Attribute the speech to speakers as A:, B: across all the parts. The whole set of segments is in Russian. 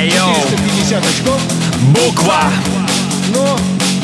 A: Айоу,
B: 350 очков.
A: буква.
B: Но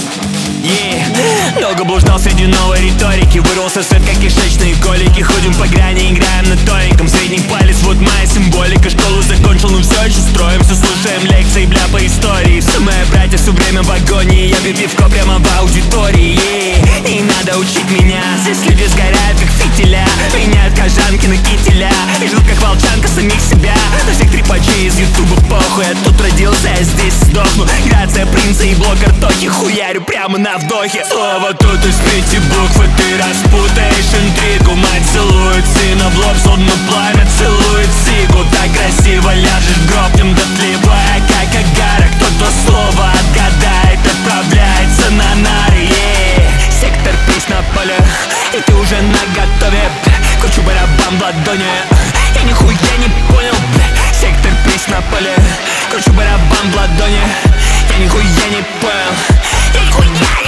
A: Долго блуждал среди новой риторики, вырвался свет, как кишечные колики. Ходим по грани, играем на тоненьком. Средний палец, вот моя символика. Школу закончил, но все еще строимся. Слушаем лекции, бля, по истории. Все мои братья все время в агонии. Я пью пивко прямо в аудитории. Не надо учить меня, здесь люди сгорают, как фитиля. Меняют кожанки на кителя и ждут, как волчанка, самих себя. На всех трипачей из ютуба похуй. Я тут родился, я здесь сдохну. Грация принца и блок картохи. Хуярю прямо на вдохе. Слово тут из 5 букв, и ты распутаешь интригу. Мать целует сына в лоб, словно пламя целует сигу. Так красиво ляжешь в гроб, тем дотлевая, как агара. Кто-то слово отгадает, отправляется на нары. Сектор приз на поле, и ты уже наготове. Кручу барабан в ладони, я нихуя не понял. Сектор приз на поле, кручу барабан в ладони, я нихуя не понял. Я нихуя не понял.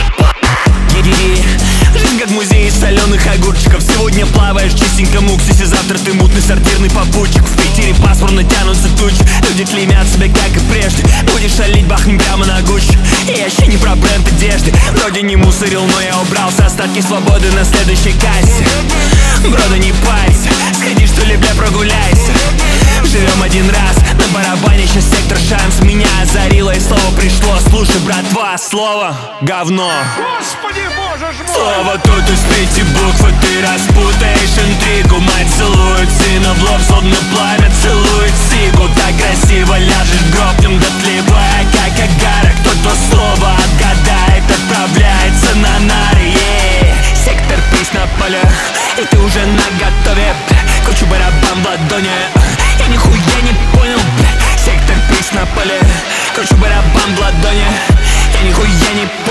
A: Жизнь как музей из соленых огурчиков. Сегодня плаваешь в чистеньком уксусе, завтра ты мутный сортирный попутчик. В Питере пасмурно тянутся тучи, люди клеймят себя, как и прежде. Будешь шалить, бахнем прямо на Гуччи. И я вообще не про бренд одежды. Вроде не мусорил, но я убрался. Остатки свободы на следующей кассе. Брода, не парься, сходи что ли, бля, прогуляйся. Живем один раз, на барабане сейчас сектор шанс. Меня озарило и слово пришло. Слушай, братва, слово говно.
B: Господи, боже ж мой!
A: Слово тут из 5 букв, и ты распутаешь интригу. Мать целует сына в лоб, словно пламя целует сигу. Так красиво ляжешь в гроб, тем дотлевая, как агара. Кто-то слово отгадает, отправляется на нары. Сектор приз на поле, и ты уже наготове. Кручу барабан в ладони, я нихуя не понял. Сектор приз на поле, кручу барабан в ладони, я нихуя не понял.